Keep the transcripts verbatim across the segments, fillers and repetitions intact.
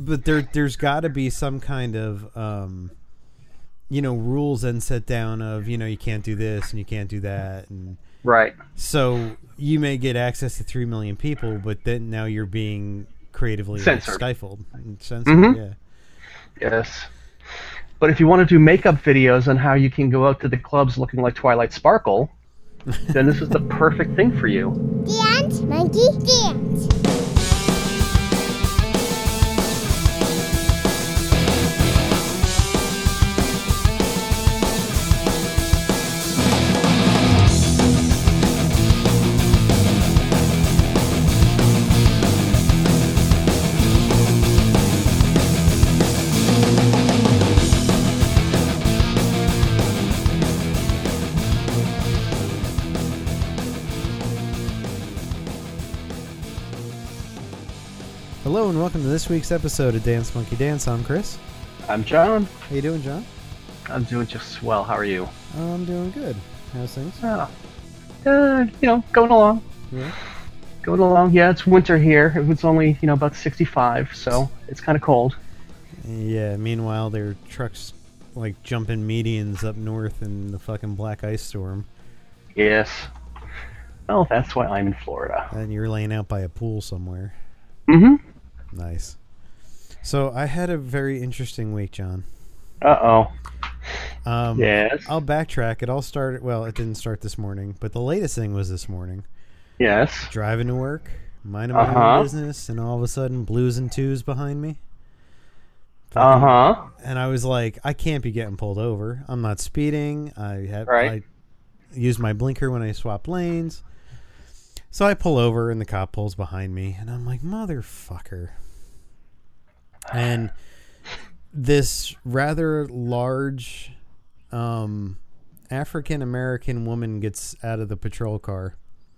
but there there's got to be some kind of um, you know, rules and set down of, you know, you can't do this and you can't do that, and right. So you may get access to three million people, but then now you're being creatively like, stifled and censored. Mm-hmm. Yeah. Yes. But if you want to do makeup videos on how you can go out to the clubs looking like Twilight Sparkle, then this is the perfect thing for you. Dance, monkey, dance. Hello and welcome to this week's episode of Dance Monkey Dance. I'm Chris. I'm John. How you doing, John? I'm doing just swell. How are you? I'm doing good. How's things? Oh, uh, you know, going along. Yeah. Going along. Yeah, it's winter here. It's only, you know, about sixty-five, so it's kind of cold. Yeah, meanwhile, there are trucks, like, jumping medians up north in the fucking black ice storm. Yes. Well, that's why I'm in Florida. And you're laying out by a pool somewhere. Mm-hmm. Nice. So I had a very interesting week, John. Uh-oh. Um, yes. I'll backtrack. It all started, well, it didn't start this morning, but the latest thing was this morning. Yes. Driving to work, minding my uh-huh. own business, and all of a sudden, blues and twos behind me. Fucking, uh-huh. And I was like, I can't be getting pulled over. I'm not speeding. I have right. I use my blinker when I swap lanes. So I pull over, and the cop pulls behind me, and I'm like, motherfucker. And this rather large um, African-American woman gets out of the patrol car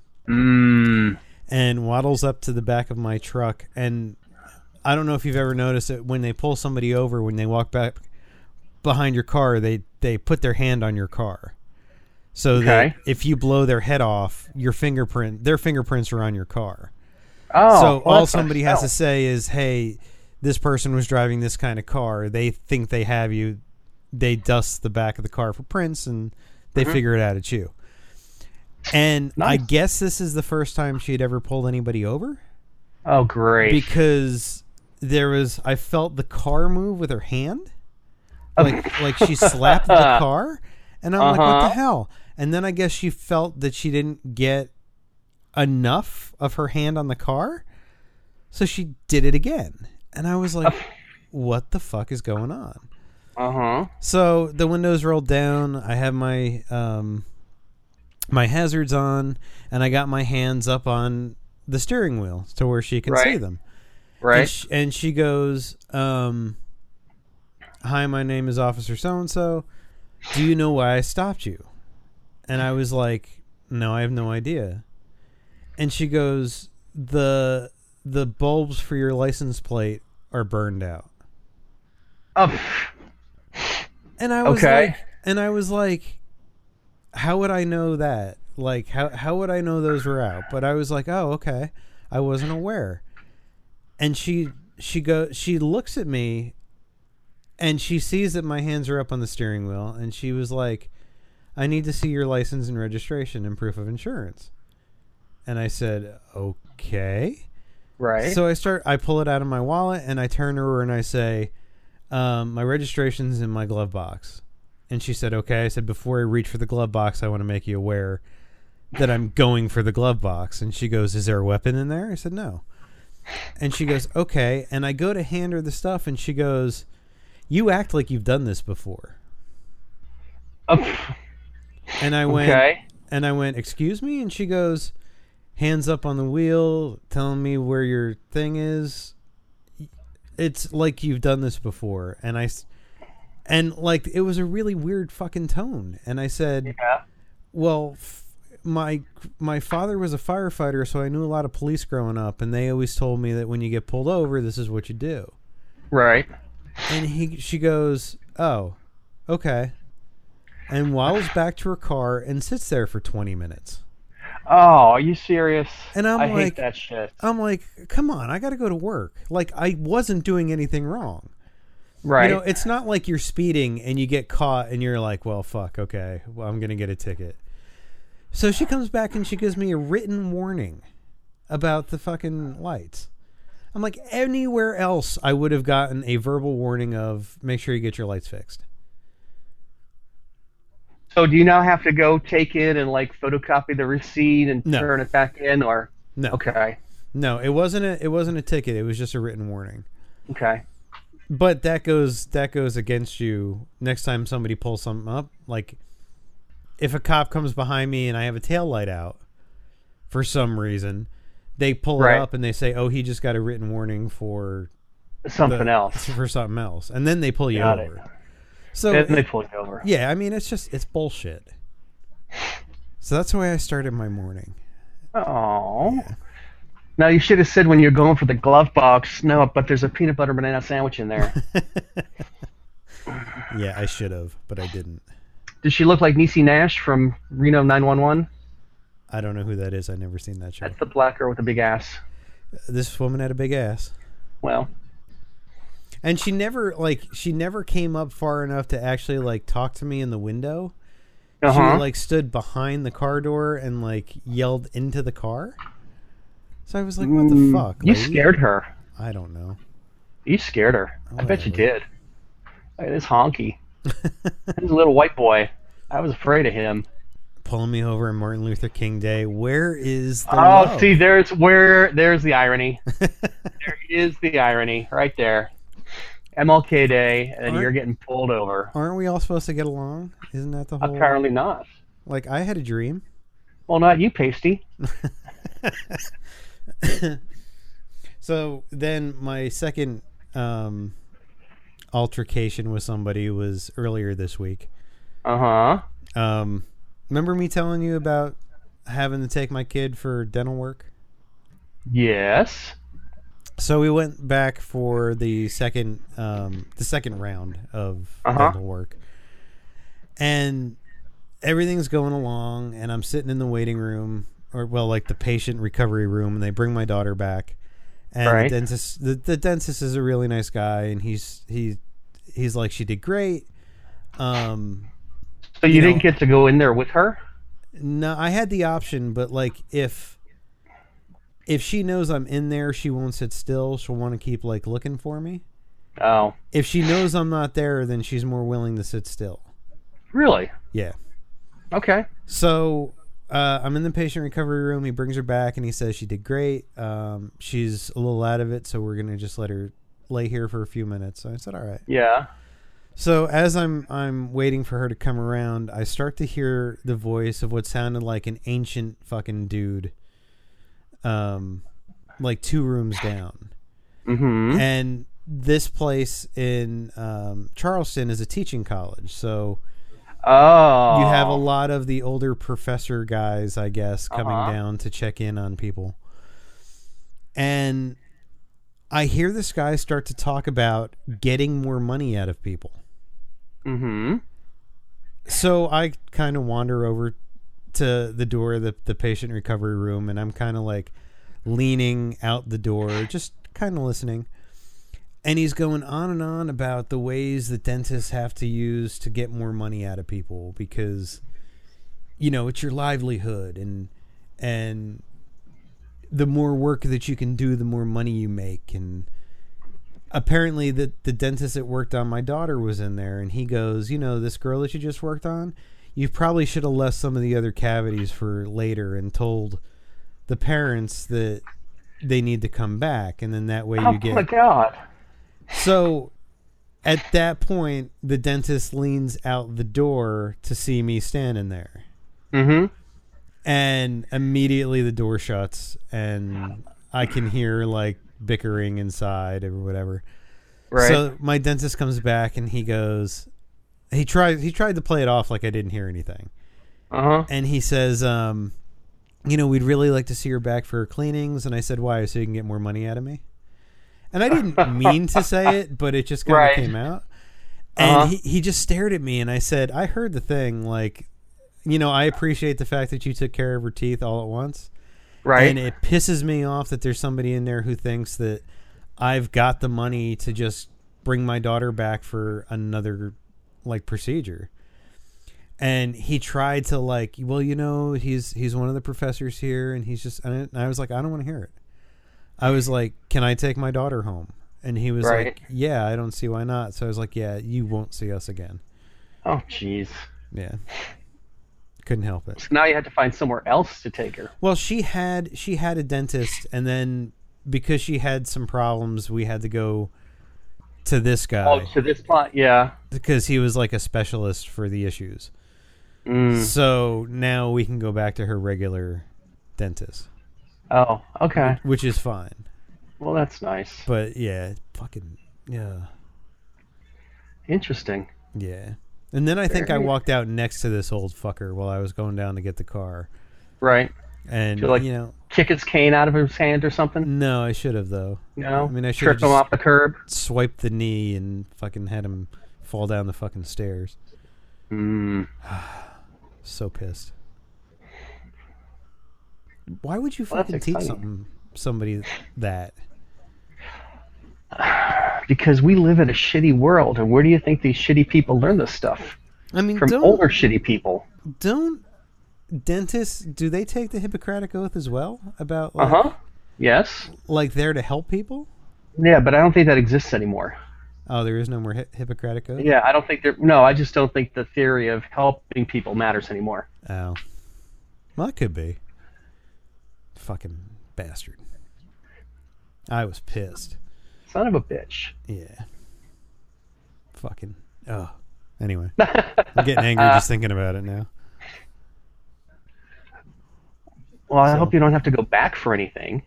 mm. and waddles up to the back of my truck. And I don't know if you've ever noticed it, when they pull somebody over, when they walk back behind your car, they, they put their hand on your car. So okay. that if you blow their head off, your fingerprint, their fingerprints are on your car. Oh, so well, all somebody nice. has to say is, hey, this person was driving this kind of car. They think they have you. They dust the back of the car for prints, and they mm-hmm. figure it out at you. And nice. I guess this is the first time she had ever pulled anybody over. Oh, great. Because there was, I felt the car move with her hand. Like, like she slapped the car. And I'm uh-huh. like, what the hell? And then I guess she felt that she didn't get enough of her hand on the car. So she did it again. And I was like, what the fuck is going on? Uh-huh. So the windows rolled down. I have my um, my hazards on. And I got my hands up on the steering wheel to where she can right. see them. Right. And she, and she goes, um, hi, my name is Officer So-and-so. Do you know why I stopped you? And I was like, no, I have no idea. And she goes, the the bulbs for your license plate are burned out. Oh. And I was okay. like, and I was like, how would I know that? Like, how how would I know those were out? But I was like, oh, okay. I wasn't aware. And she she go she looks at me. And she sees that my hands are up on the steering wheel, and she was like, I need to see your license and registration and proof of insurance. And I said, okay. Right. So I start, I pull it out of my wallet, and I turn to her and I say, um, my registration's in my glove box. And she said, okay. I said, before I reach for the glove box, I want to make you aware that I'm going for the glove box. And she goes, is there a weapon in there? I said, no. And she goes, okay. And I go to hand her the stuff, and she goes, you act like you've done this before. Oh. And I went, okay. and I went, excuse me? And she goes, hands up on the wheel, telling me where your thing is. It's like you've done this before. And I, and like, it was a really weird fucking tone. And I said, yeah. well, f- my, my father was a firefighter, so I knew a lot of police growing up. And they always told me that when you get pulled over, this is what you do. Right. And he, she goes, oh, okay. And waddles back to her car and sits there for twenty minutes. Oh, are you serious? And I'm I like, hate that shit. I'm like, come on, I got to go to work. Like, I wasn't doing anything wrong. Right. You know, it's not like you're speeding and you get caught and you're like, well, fuck, okay, well, I'm going to get a ticket. So she comes back and she gives me a written warning about the fucking lights. I'm like, anywhere else I would have gotten a verbal warning of make sure you get your lights fixed. So do you now have to go take it and like photocopy the receipt and No. turn it back in, or No. Okay. No, it wasn't a it wasn't a ticket, it was just a written warning. Okay. But that goes that goes against you next time somebody pulls something up. Like, if a cop comes behind me and I have a tail light out for some reason, they pull Right. it up and they say, "Oh, he just got a written warning for Something the- else. for something else," and then they pull you Got over. it. So Then they pull you over. yeah, I mean, it's just it's bullshit. So that's the way I started my morning. Oh. Now you should have said when you're going for the glove box, no, but there's a peanut butter banana sandwich in there. Yeah, I should have, but I didn't. Does she look like Niecy Nash from Reno nine one one? I don't know who that is. I've never seen that show. That's the black girl with the big ass. This woman had a big ass. Well, And she never like she never came up far enough to actually like talk to me in the window. uh-huh. She like stood behind the car door and like yelled into the car. So I was like, "What the Mm, fuck?" You lady? scared her. I don't know. You scared her. I bet you Whatever. did. Look at this honky. This little white boy. I was afraid of him. Pulling me over on Martin Luther King Day. Where is the Oh, love? see, there's where there's the irony. There is the irony right there. M L K Day, and Aren't- you're getting pulled over. Aren't we all supposed to get along? Isn't that the whole? Apparently not. Like, I had a dream. Well, not you, Pasty. So then my second um, altercation with somebody was earlier this week. Uh huh. Um, remember me telling you about having to take my kid for dental work? Yes. So we went back for the second um, the second round of Uh-huh. dental work, and everything's going along. And I'm sitting in the waiting room, or well, like the patient recovery room, and they bring my daughter back. And Right. the dentist, the, the dentist is a really nice guy, and he's he he's like, she did great. Um, So you, You didn't know- get to go in there with her? No, I had the option, but like if if she knows I'm in there, she won't sit still. She'll want to keep like looking for me. Oh, If she knows I'm not there, then she's more willing to sit still. really? Yeah. Okay. So uh, I'm in the patient recovery room. He brings her back and he says she did great. Um, she's a little out of it, so we're gonna just let her lay here for a few minutes. So I said, all right. Yeah. So as I'm I'm waiting for her to come around, I start to hear the voice of what sounded like an ancient fucking dude, um, like two rooms down. Mm-hmm. And this place in um, Charleston is a teaching college, so Oh. you have a lot of the older professor guys, I guess, coming Uh-huh. down to check in on people. And I hear this guy start to talk about getting more money out of people. Mm-hmm. So I kind of wander over to the door of the, the patient recovery room, and I'm kind of like leaning out the door, just kind of listening. And he's going on and on about the ways that dentists have to use to get more money out of people because, you know, it's your livelihood, and and the more work that you can do, the more money you make. And apparently the, the dentist that worked on my daughter was in there, and he goes, you know, this girl that you just worked on, you probably should have left some of the other cavities for later and told the parents that they need to come back, and then that way Oh you get... my God. So at that point, the dentist leans out the door to see me standing there. Mm-hmm. And immediately the door shuts, and I can hear like bickering inside or whatever. Right. So my dentist comes back and he goes, he tried he tried to play it off like I didn't hear anything. Uh-huh. And he says, um, you know, we'd really like to see her back for her cleanings. And I said, why? So you can get more money out of me? And I didn't mean to say it, but it just kind of Right. came out. And Uh-huh. he, he just stared at me, and I said, I heard the thing, like, you know, I appreciate the fact that you took care of her teeth all at once. Right. And it pisses me off that there's somebody in there who thinks that I've got the money to just bring my daughter back for another, like, procedure. And he tried to, like, well, you know, he's he's one of the professors here, and he's just, and I was like, I don't want to hear it. I was like, can I take my daughter home? And he was Right. like, yeah, I don't see why not. So I was like, yeah, you won't see us again. Oh, jeez. Yeah. Couldn't help it. So now you had to find somewhere else to take her. Well, she had she had a dentist, and then because she had some problems, we had to go to this guy Oh, to this plot, yeah. because he was like a specialist for the issues. Mm. So now we can go back to her regular dentist, Oh, okay. which is fine. Well, that's nice. But yeah, fucking yeah, Interesting. yeah. And then I think I Very- walked out next to this old fucker while I was going down to get the car, Right. and Did you, like, you know, kick his cane out of his hand or something? no, I should have though. No. I mean, I should have Trip him just off the curb. swiped the knee and fucking had him fall down the fucking stairs. Mm. So pissed. Why would you Well, that's fucking teach exciting. something somebody that? Because we live in a shitty world, and where do you think these shitty people learn this stuff? I mean, From don't older shitty people. don't dentists do they take the Hippocratic Oath as well about Uh like, huh. Yes. like there to help people? Yeah, but I don't think that exists anymore. Oh, there is no more hi- Hippocratic Oath. Yeah, I don't think there. No, I just don't think the theory of helping people matters anymore. Oh, well, it could be. Fucking bastard. I was pissed. Son of a bitch. Yeah. Fucking. Oh. Anyway, I'm getting angry just thinking about it now. Well, I So- hope you don't have to go back for anything.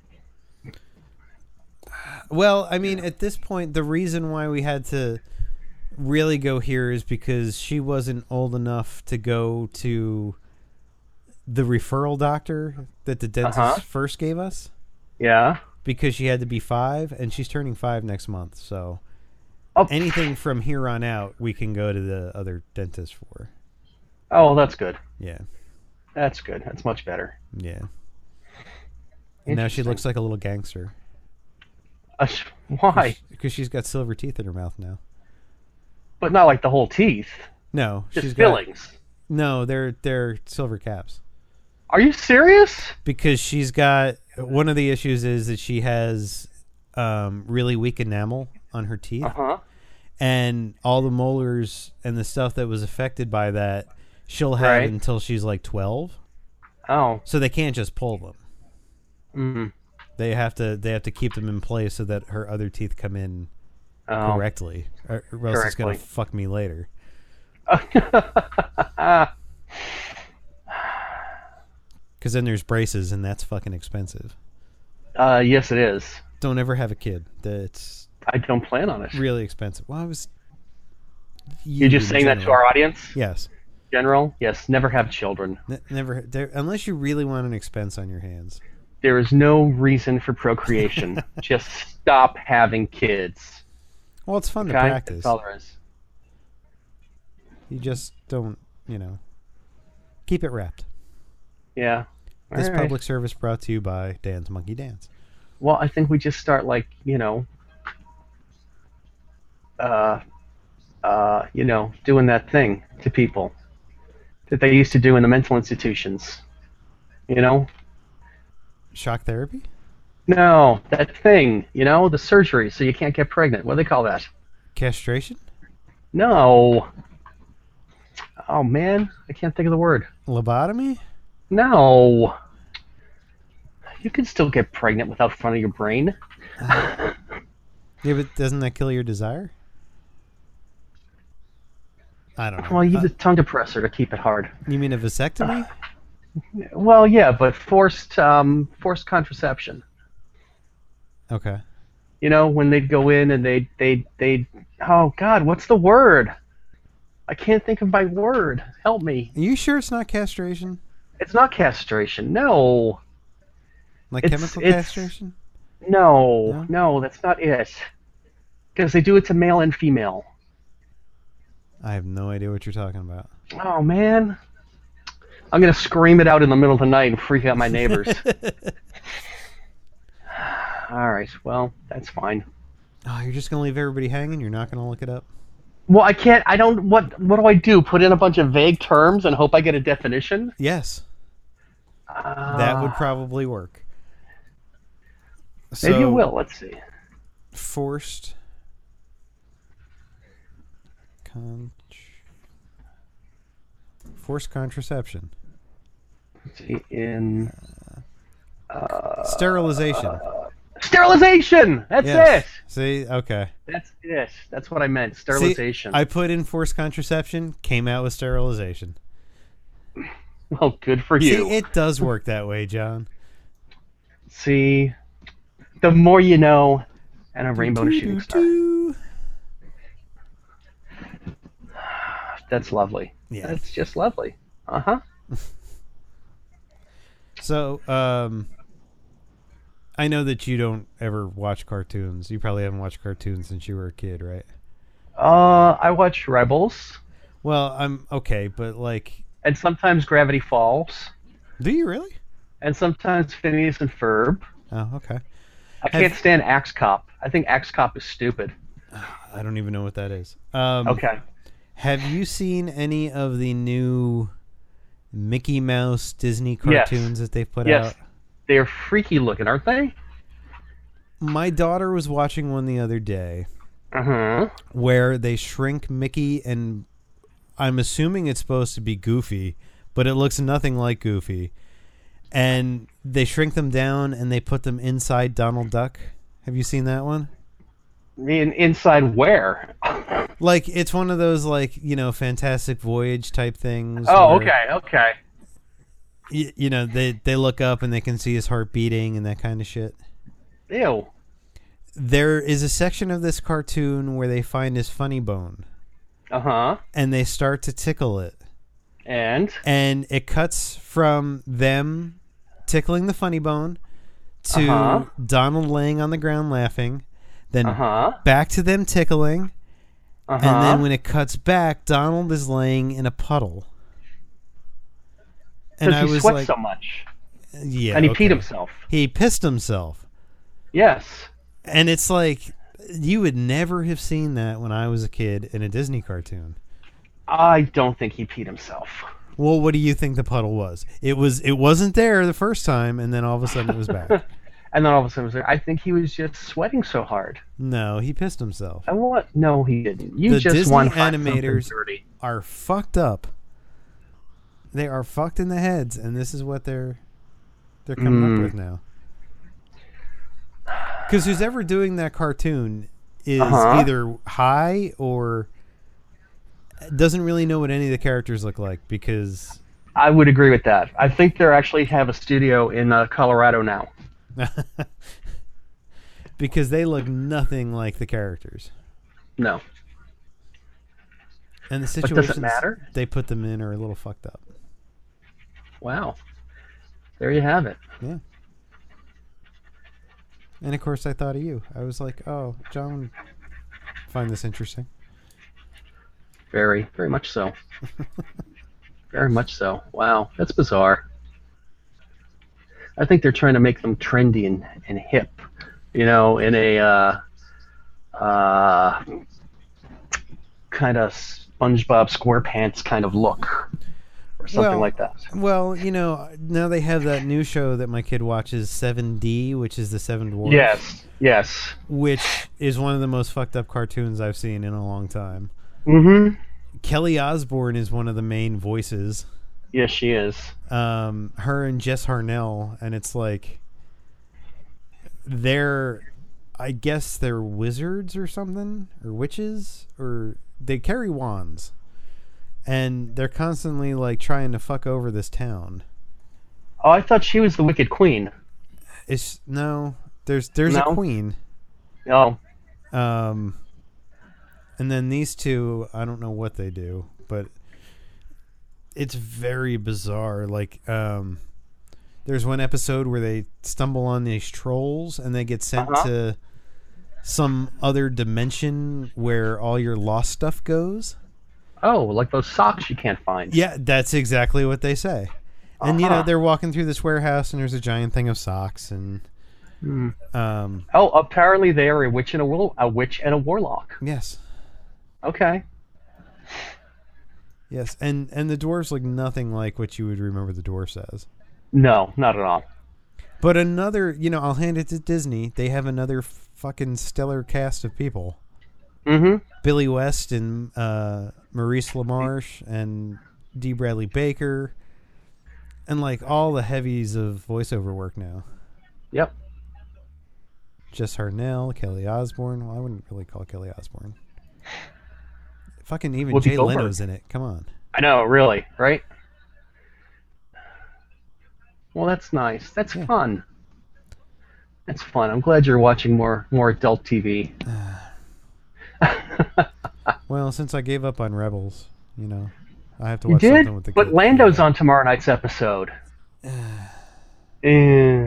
Well, I mean, at this point, the reason why we had to really go here is because she wasn't old enough to go to the referral doctor that the dentist Uh-huh. first gave us Yeah. because she had to be five, and she's turning five next month. So Oh, anything from here on out, we can go to the other dentist for. oh, that's good. Yeah, That's good. That's much better. yeah. And now she Interesting. looks like a little gangster. Uh, sh- why? Because she's got silver teeth in her mouth now. But not like the whole teeth. No, Just she's got fillings. no. They're they're silver caps. Are you serious? Because she's got one of the issues is that she has um, really weak enamel on her teeth, Uh huh. and all the molars and the stuff that was affected by that she'll have Right. until she's like twelve. Oh. So they can't just pull them. Mm. They have to they have to keep them in place so that her other teeth come in Oh. correctly, or, or else it's gonna Correctly. fuck me later. Because then there's braces, and that's fucking expensive. uh, yes, it is. Don't ever have a kid. That's I don't plan on it. really expensive. Well, I was. You're just in saying that to general. our audience? Yes. General? Yes, never have children. N- never. There, unless you really want an expense on your hands. There is no reason for procreation. Just stop having kids. Well, it's fun Okay? to practice. That's all there is. You just don't, you know. Keep it wrapped. Yeah. This All right. public service brought to you by Dan's Monkey Dance. Well, I think we just start like, you know, uh, uh, you know, doing that thing to people that they used to do in the mental institutions. You know? Shock therapy? No, that thing, you know, the surgery so you can't get pregnant. What do they call that? Castration? No. Oh, man, I can't think of the word. Lobotomy? No. You can still get pregnant without front of your brain. Yeah, but doesn't that kill your desire? I don't know. Well, you Uh, use a tongue depressor to keep it hard. you mean a vasectomy? Well, yeah, but forced um, forced contraception. Okay. You know, when they'd go in and they they they oh God, what's the word? I can't think of my word. Help me. Are you sure it's not castration? It's not castration. No. Like It's- chemical it's- castration? No. No? No, that's not it. Because they do it to male and female. I have no idea what you're talking about. Oh man. I'm gonna scream it out in the middle of the night and freak out my neighbors. All right. Well, that's fine. Oh, you're just gonna leave everybody hanging? You're not gonna look it up? Well, I can't. I don't. What? What do I do? Put in a bunch of vague terms and hope I get a definition? Yes. Uh, That would probably work. Maybe So, it will. Let's see. Forced. Con- forced contraception. Let's see. In Sterilization. sterilization. That's Yes. it. See, okay. That's it. That's what I meant. Sterilization. See, I put in forced contraception, came out with sterilization. Well, good for you. See, it does work that way, John. See, the more you know, and a rainbow and a shooting star. Doo-doo-doo. That's lovely. Yeah. That's just lovely. Uh huh. So, um, I know that you don't ever watch cartoons. You probably haven't watched cartoons since you were a kid, right? Uh, I watch Rebels, Well, I'm okay, but like, and sometimes Gravity Falls, do you really? and sometimes Phineas and Ferb. Oh, okay. I can't stand Axe Cop. I think Axe Cop is stupid. I don't even know what that is. Um, Okay. Have you seen any of the new Mickey Mouse Disney Yes. cartoons that they've put Yes. out? They're freaky looking, aren't they? My daughter was watching one the other day Uh huh. where they shrink Mickey, and I'm assuming it's supposed to be Goofy, but it looks nothing like Goofy. And they shrink them down and they put them inside Donald Duck. Have you seen that one? In, inside where? Like, it's one of those, like, you know, Fantastic Voyage type things. Oh, where, okay, okay. y- You know, they, they look up and they can see his heart beating and that kind of shit. Ew. There is a section of this cartoon where they find his funny bone Uh huh. and they start to tickle it. And And it cuts from them tickling the funny bone to Uh-huh. Donald laying on the ground laughing, then uh huh. back to them tickling, Uh and then huh. when it cuts back, Donald is laying in a puddle. And Because I he was sweats like, so much, yeah, and he okay. peed himself. He pissed himself. Yes. And it's like, you would never have seen that when I was a kid in a Disney cartoon. I don't think he peed himself. Well, what do you think the puddle was? It was. It wasn't there the first time, and then all of a sudden it was back. And then all of a sudden, it was there. I think he was just sweating so hard. No, he pissed himself. And what? No, he didn't. You The just Disney won five animators- something dirty. Are fucked up. They are fucked in the heads, and this is what they're they're coming Mm. up with now. Because who's ever doing that cartoon is Uh-huh. either high or doesn't really know what any of the characters look like, because I would agree with that. I think they actually have a studio in uh, Colorado now. because they look nothing like the characters. No. And the But situations does it matter? they put them in are a little fucked up. Wow. There you have it. Yeah. And of course, I thought of you. I was like, "Oh, John, would find this interesting." Very, very much so. Very much so. Wow, that's bizarre. I think they're trying to make them trendy and, and hip, you know, in a uh, uh, kind of SpongeBob SquarePants kind of look, or something Well, like that. Well, you know, now they have that new show that my kid watches, seven D, which is the Seven Dwarfs. Yes, yes. Which is one of the most fucked up cartoons I've seen in a long time. Mm-hmm. Kelly Osbourne is one of the main voices. Yes, she is. Um, her and Jess Harnell, and it's like they're, I guess they're wizards or something, or witches, or they carry wands, and they're constantly like trying to fuck over this town. Oh, I thought she was the Wicked Queen. It's no, there's there's No? a queen, Oh, um, and then these two, I don't know what they do, but it's very bizarre. Like, um, there's one episode where they stumble on these trolls and they get sent Uh-huh. to some other dimension where all your lost stuff goes. oh, like those socks you can't find. Yeah, that's exactly what they say. And you know Uh-huh. they're walking through this warehouse, and there's a giant thing of socks, and Mm. um, Oh, apparently they are a witch and a will, a witch and a warlock. yes, Okay. yes, and and the dwarves look nothing like what you would remember the dwarf as. No, not at all. But another, you know, I'll hand it to Disney. They have another fucking stellar cast of people. Mm-hmm. Billy West and uh, Maurice LaMarche and D. Bradley Baker, and like all the heavies of voiceover work now. Yep. Jess Harnell, Kelly Osbourne. Well, I wouldn't really call Kelly Osbourne. Fucking even Whoopi Jay Goldberg. Leno's in it. Come on. I know, really, right? Well, that's nice. That's Yeah. fun. That's fun. I'm glad you're watching more more adult T V. Well, since I gave up on Rebels, you know, I have to You watch did? something with the But kids. Lando's Yeah. on tomorrow night's episode. Eh.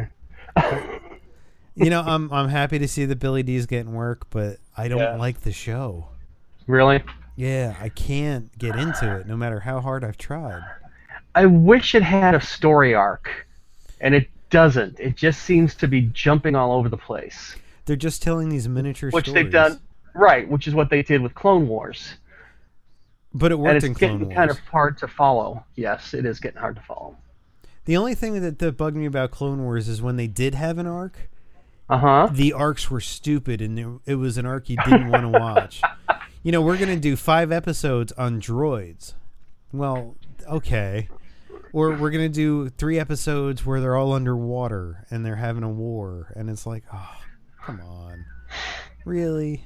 You know, I'm I'm happy to see that Billy D's getting work, but I don't Yeah. like the show. Really? Yeah, I can't get into it, no matter how hard I've tried. I wish it had a story arc, and it doesn't. It just seems to be jumping all over the place, They're just telling these miniature which stories. they've done right, which is what they did with Clone Wars. But it And worked it's in Clone getting Wars. kind of hard to follow. Yes, it is getting hard to follow. The only thing that, that bugged me about Clone Wars is when they did have an arc, Uh huh. the arcs were stupid, and it, it was an arc you didn't want to watch. You know, we're going to do five episodes on droids. Well, okay. Or we're going to do three episodes where they're all underwater and they're having a war. And it's like, oh, come on. Really?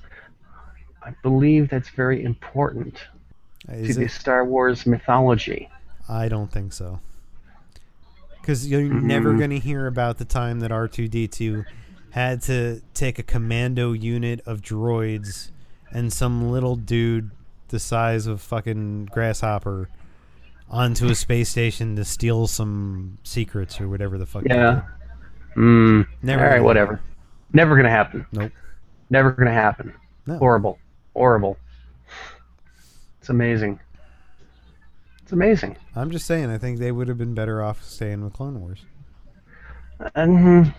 I believe that's very important Is to the it? Star Wars mythology. I don't think so. Because you're never going to hear about the time that R two D two had to take a commando unit of droids and some little dude the size of fucking Grasshopper onto a space station to steal some secrets or whatever the fuck. they Yeah. did. Mm. Never All right, gonna whatever. Never gonna happen. Nope. Never gonna happen. No. Horrible. Horrible. It's amazing. It's amazing. I'm just saying, I think they would have been better off staying with Clone Wars. Mhm.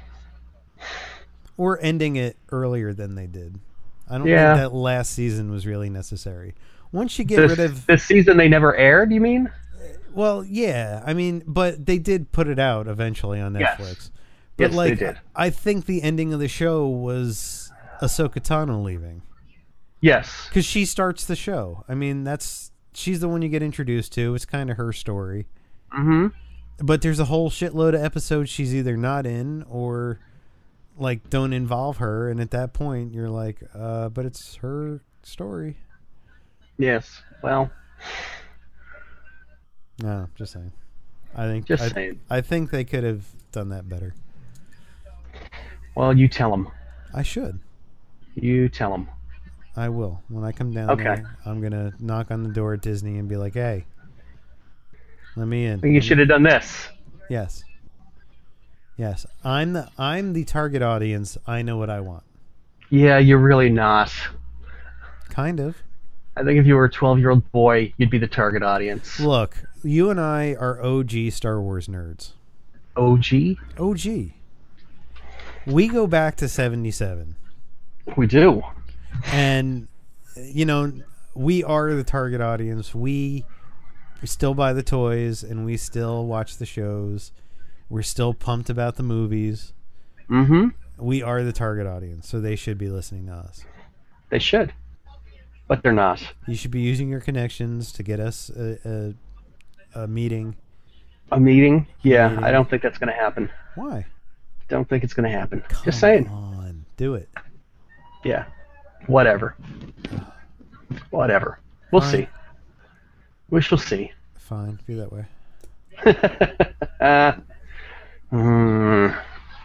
Or ending it earlier than they did. I don't Yeah. think that last season was really necessary. Once you get This, rid of... this season they never aired, you mean? Well, yeah, I mean, but they did put it out eventually on Yes. Netflix. But Yes, they like, did. I think the ending of the show was Ahsoka Tano leaving, Yes. because she starts the show. I mean, that's she's the one you get introduced to. It's kind of her story. Mm-hmm. But there's a whole shitload of episodes she's either not in or like don't involve her, and at that point you're like, uh, but it's her story. Yes. Well, No, just saying. I think Just I, saying. I think they could have done that better. well, you tell them. I should. You tell them. I will. When I come down Okay. there, I'm going to knock on the door at Disney and be like, hey, let me in. You should have done this. Yes. Yes. I'm the I'm the target audience. I know what I want. Yeah, you're really not. Kind of. I think if you were a twelve-year-old boy, you'd be the target audience. Look, you and I are O G Star Wars nerds. O G? O G. We go back to seventy-seven. We do. And, you know, we are the target audience. We still buy the toys and we still watch the shows. We're still pumped about the movies. Mm-hmm. We are the target audience, so they should be listening to us. They should. But they're not. You should be using your connections to get us a, a, a meeting. A meeting? Yeah, Meeting. I don't think that's going to happen. Why? Don't think it's going to happen. Come Just saying. on. Do it. Yeah. Whatever. Whatever. We'll Fine. see. We shall see. Fine. Be that way. uh, mm.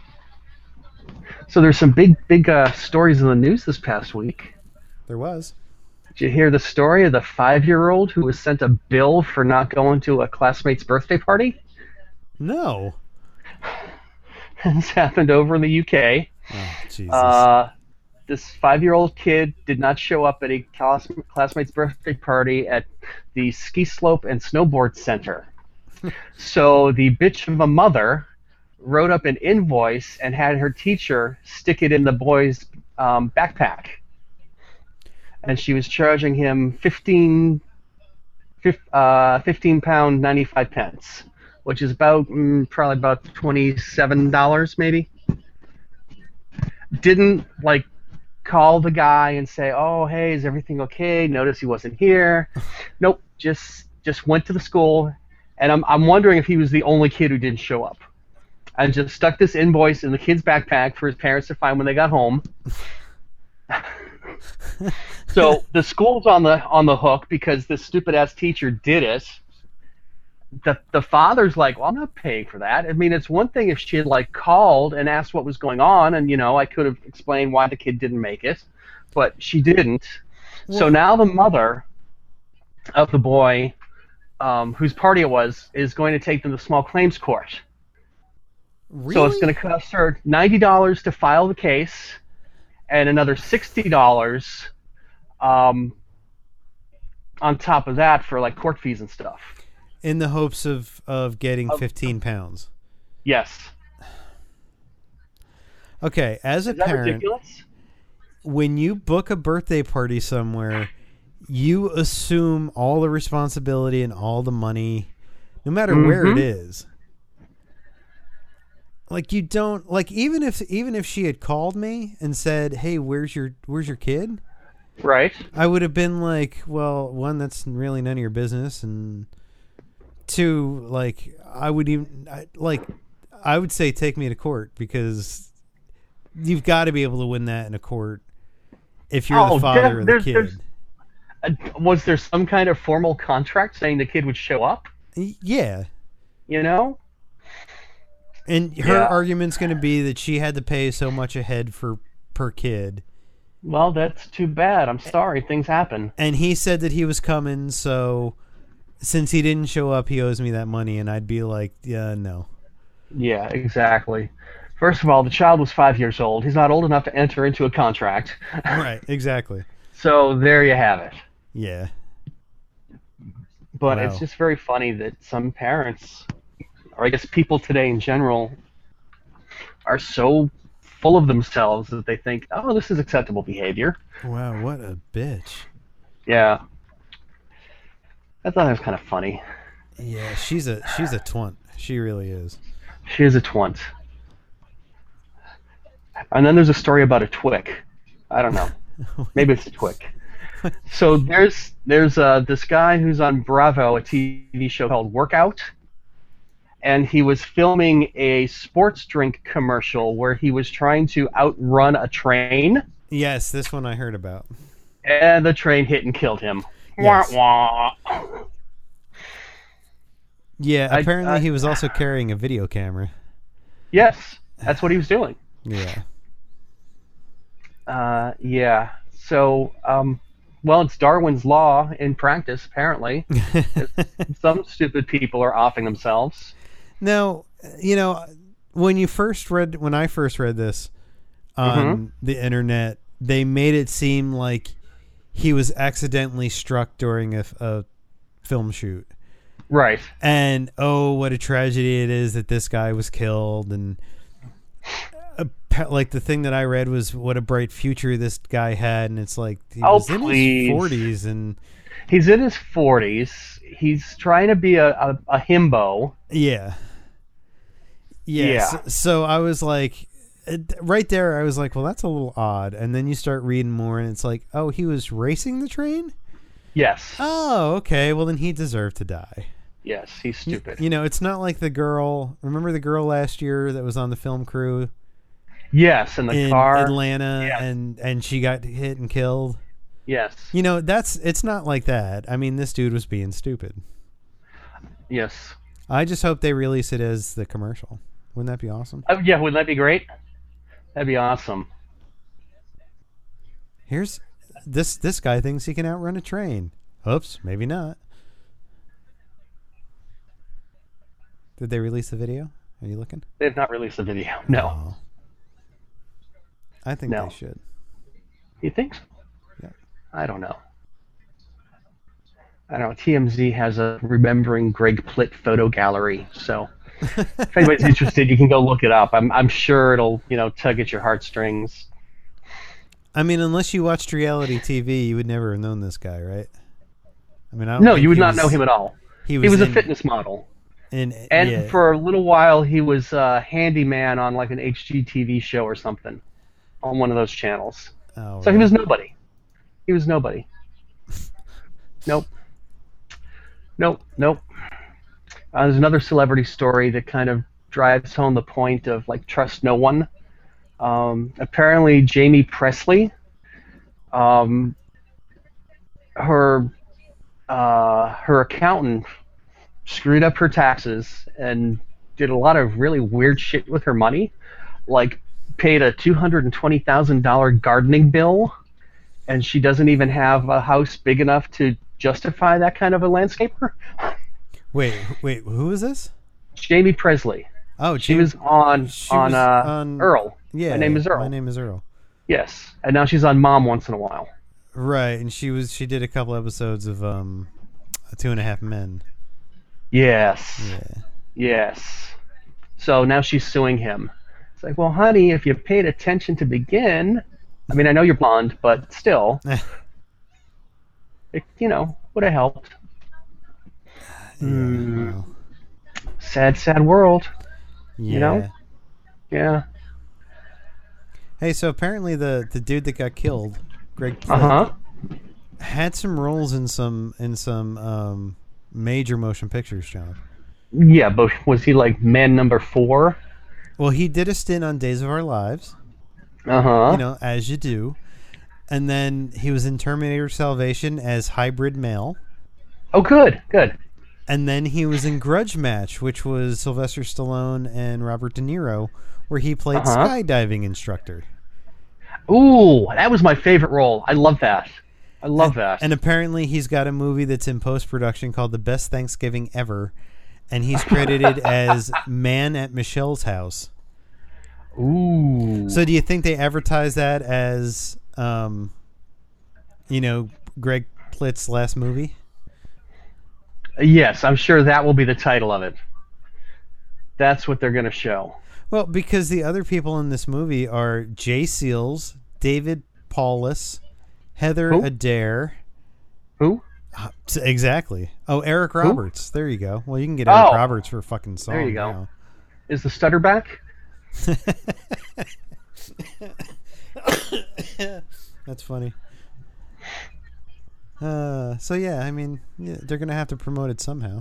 So there's some big, big uh, stories in the news this past week. There was. Did you hear the story of the five-year-old who was sent a bill for not going to a classmate's birthday party? No. This happened over in the U K. Oh, Jesus. Uh, this five-year-old kid did not show up at a class- classmate's birthday party at the ski slope and snowboard center. So the bitch of a mother wrote up an invoice and had her teacher stick it in the boy's um, backpack. And she was charging him fifteen, uh, fifteen pound ninety five pence, which is about mm, probably about twenty seven dollars maybe. Didn't like call the guy and say, "Oh, hey, is everything okay? Notice he wasn't here." Nope, just just went to the school, and I'm I'm wondering if he was the only kid who didn't show up, and just stuck this invoice in the kid's backpack for his parents to find when they got home. So the school's on the on the hook because this stupid ass teacher did it. The the father's like, well, I'm not paying for that. I mean, it's one thing if she had like called and asked what was going on, and you know, I could have explained why the kid didn't make it, but she didn't. Well, so now the mother of the boy, um, whose party it was, is going to take them to small claims court. Really? So it's going to cost her ninety dollars to file the case, and another sixty dollars um, on top of that for like court fees and stuff. In the hopes of, of getting Of- fifteen pounds. Yes. Okay, as a Is that parent, ridiculous? when you book a birthday party somewhere, you assume all the responsibility and all the money, no matter mm-hmm. where it is. Like you don't like even if even if she had called me and said, "Hey, where's your where's your kid?" Right. I would have been like, "Well, one, that's really none of your business, and two, like I would even I, like I would say take me to court because you've got to be able to win that in a court if you're oh, the father there, of there's, the kid." There's, uh, was there some kind of formal contract saying the kid would show up? Yeah. You know? And her yeah. argument's going to be that she had to pay so much ahead for per kid. Well, that's too bad. I'm sorry. Things happen. And he said that he was coming, so since he didn't show up, he owes me that money. And I'd be like, yeah, no. Yeah, exactly. First of all, the child was five years old. He's not old enough to enter into a contract. Right, exactly. So there you have it. Yeah. But wow. It's just very funny that some parents, or I guess people today in general, are so full of themselves that they think, oh, this is acceptable behavior. Wow, what a bitch. Yeah. I thought that was kind of funny. Yeah, she's a she's a twunt. She really is. She is a twunt. And then there's a story about a Twick. I don't know. Maybe it's a Twick. So there's there's uh, this guy who's on Bravo, a T V show called Workout, and he was filming a sports drink commercial where he was trying to outrun a train. Yes, this one I heard about. And the train hit and killed him. Yes. Wah, wah. Yeah, I- apparently I- he was also carrying a video camera. Yes, that's what he was doing. Yeah. Uh, yeah. So, um, well, it's Darwin's law in practice, apparently. Some stupid people are offing themselves. Now, you know, when you first read, when I first read this on Mm-hmm. the internet, they made it seem like he was accidentally struck during a, a film shoot. Right. And, oh, what a tragedy it is that this guy was killed. And, uh, like, the thing that I read was what a bright future this guy had. And it's like, he Oh, was in please. his forties. And, He's in his forties. He's trying to be a, a, a himbo. yeah. Yeah. Yeah. So, so I was like, it- right there, I was like, well, that's a little odd. And then you start reading more, and it's like, oh, he was racing the train? Yes. Oh, okay. Well, then he deserved to die. Yes, he's Y- stupid. You know, it's not like the girl. Remember the girl last year that was on the film crew Yes, in the in car. Atlanta, Yes. and and she got hit and killed. Yes. You know, that's it's not like that. I mean, this dude was being stupid. Yes. I just hope they release it as the commercial. Wouldn't that be awesome? Oh, yeah, wouldn't that be great? That'd be awesome. Here's this this guy thinks he can outrun a train. Oops, maybe not. Did they release the video? Are you looking? They've not released a video. No. Oh. I think No. they should. You think so? Yeah. I don't know. I don't know. T M Z has a Remembering Greg Plitt photo gallery, so if anybody's interested, you can go look it up. I'm I'm sure it'll you know tug at your heartstrings. I mean, unless you watched reality T V, you would never have known this guy, right? I mean, I don't No, think you would he not was- know him at all. He was, He was in, a fitness model, in, and yeah. for a little while he was a handyman on like an H G T V show or something on one of those channels. Oh, So he right. was nobody. He was nobody. Nope. Nope. Nope. Uh, there's another celebrity story that kind of drives home the point of like trust no one. Um, apparently, Jamie Presley, um, her uh, her accountant screwed up her taxes and did a lot of really weird shit with her money, like paid a two hundred and twenty thousand dollar gardening bill, and she doesn't even have a house big enough to justify that kind of a landscaper. Wait, wait, who is this? Jamie Presley. Oh, She Jamie- was on she on, was uh, on- Earl. Yeah, My name is Earl. My name is Earl. Yes, and now she's on Mom once in a while. Right, and she was she did a couple episodes of um, Two and a Half Men. Yes. Yeah. Yes. So now she's suing him. It's like, well, honey, if you paid attention to begin, I mean, I know you're blonde, but still, it, you know, would have helped. Hmm. Well, Sad, sad world. yeah. know? Yeah. Hey, so apparently the the dude that got killed, Greg Plitt, Uh huh. had some roles in some in some um, major motion pictures, John. Yeah, but was he like man number four? Well, he did a stint on Days of Our Lives, Uh huh. you know, as you do, and then he was in Terminator Salvation as hybrid male, Oh, good, good. and then he was in Grudge Match, which was Sylvester Stallone and Robert De Niro, where he played Uh-huh. skydiving instructor. Ooh, that was my favorite role. I love that. I love that. And apparently he's got a movie that's in post-production called The Best Thanksgiving Ever, and he's credited as Man at Michelle's House. Ooh. So do you think they advertise that as, um, you know, Greg Plitt's last movie? Yes, I'm sure that will be the title of it. That's what they're going to show. Well, because the other people in this movie are Jay Seals, David Paulus, Heather Who? Adair. Who? Uh, exactly. Oh, Eric Roberts. There you go. Well, you can get Eric Oh. Roberts for a fucking song. There you go. now. Is the stutter back? That's funny. Uh, so yeah, I mean, yeah, they're gonna have to promote it somehow.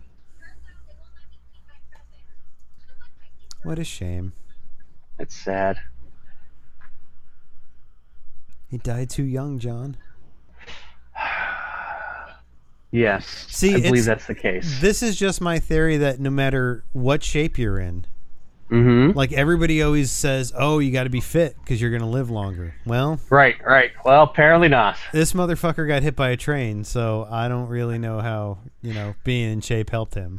What a shame. It's sad. He died too young, John. Yes. See, I it's- believe that's the case. This is just my theory that no matter what shape you're in, Mm-hmm. like everybody always says, "Oh, you got to be fit because you're gonna live longer." Well, Right, right. Well, apparently not. this motherfucker got hit by a train, so I don't really know how, you know, being in shape helped him.